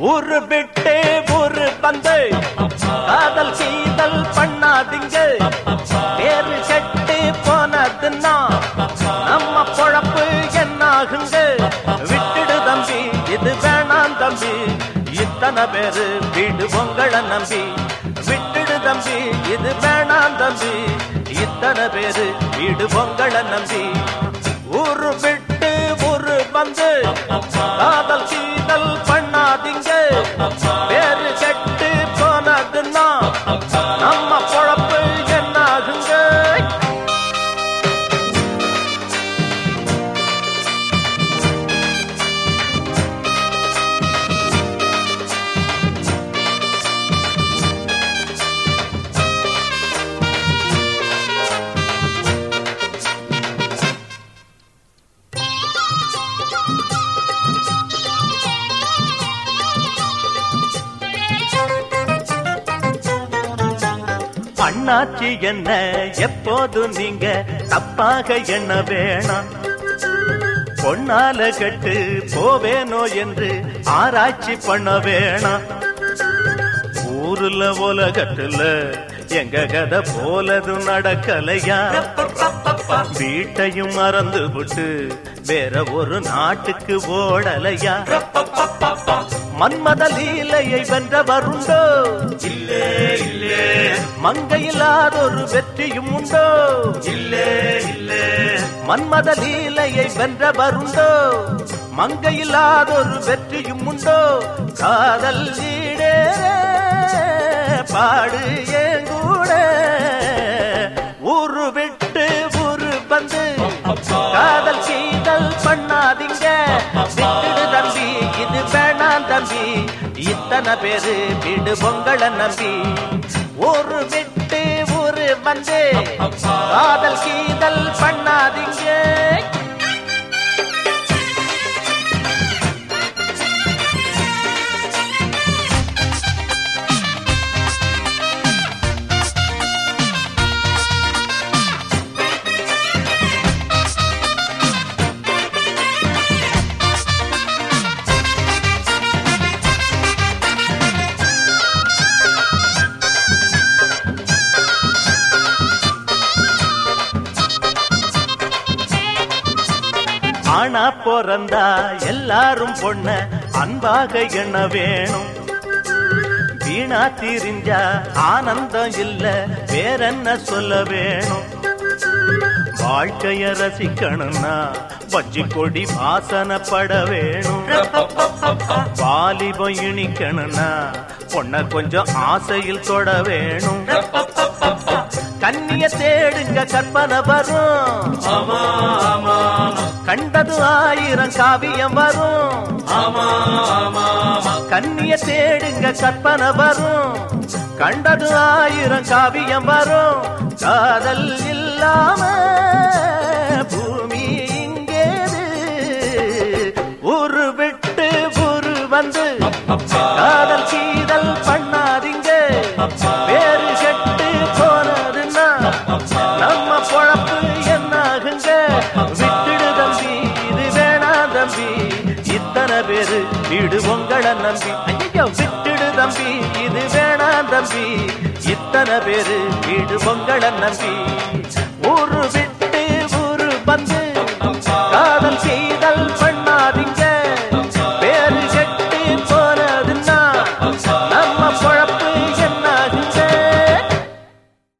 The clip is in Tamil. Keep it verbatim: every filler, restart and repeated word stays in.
ஊரு விட்டு ஊரு வந்து காதல் சீதல் பண்ணாதீங்க. பேரு கெட்டு போனதுன்னா நம்ம பொழப்பு என்னாகுங்க. விட்டுடு தம்பி, இது வேணாம் தம்பி, இத்தனை பேரு வீடு உங்களை நம்பி. விட்டுடு தம்பி, இது வேணாம் தம்பி, இத்தனை பேரு வீடு உங்களை நம்பி. ஊரு விட்டு ஊரு வந்து காதல் சீதல் பண்ணாதீங்க. பேரு கெட்டு போனதுன்னா நம்ம பொழப்பு என்னாகுங்க. அண்ணாச்சி என்ன எப்போதும் நீங்க தப்பாக எண்ண வேணாம். பொன்னால கட்டு போவேனோ என்று ஆராய்ச்சி பண்ண வேணாம். ஊருல உலகத்துல எங்க கதை போலது நடக்கலையா? வீட்டையும் மறந்து விட்டு வேற ஒரு நாட்டுக்கு ஓடலையா? மன்மத லீலையை வென்றவருண்டோ? இல்லே இல்லே. மங்கையில்லாதொரு வெற்றியும் உண்டோ? இல்லே இல்லே. மன்மத லீலையை வென்றவருண்டோ? மங்கையில்லாதொரு வெற்றியும் உண்டோ? காதல் ஈடே பாடு ஏங்கூட. ஊரு விட்டு ஊரு வந்து காதல் சீதல் பண்ணாதீங்க. விட்டுடு தம்பி, இது வேணாம் தம்பி, இத்தனை பேரு வீடு உங்களை நம்பி. ஊரு விட்டு ஊரு வந்து காதல் சீதல் பண்ணாதீங்க. ஆனா பிறந்தா எல்லாரும் பொண்ண அன்பாக எண்ண வேணும். வீணா திரிஞ்சா ஆனந்தம் இல்ல, வேறென்ன சொல்ல வேணும்? வாழ்க்கைய ரசிக்கணும்னா வஞ்சி கொடி வாசனப்பட வேணும். வாலிபம் இனிக்கணும்னா பொண்ண கொஞ்சம் ஆசையில் தொட வேணும். கண்ணிய தேடுங்க கற்பனை வரும். கண்டது ஆயிரம் காவியம் வரும். கண்ணிய தேடுங்க கற்பனை வரும். கண்டது ஆயிரம் காவியம் வரும். காதல் இல்லாம பூமி இங்கேது. ஊரு விட்டு ஊரு வந்து காதல் சீதல் பண்ணாதீங்க. வேறு கெட்டு போனதுன்னா நம்ம பொழப்பு என்னாகுங்க. விட்டுடு தம்பி, இது வேணா தம்பி, இத்தனை பேரு வீடு உங்களை நம்பி. ஐயோ, விட்டுடு தம்பி, இது வேணா தம்பி, இத்தனை பேரு வீடு உங்களை நம்பி. ஊரு விட்டு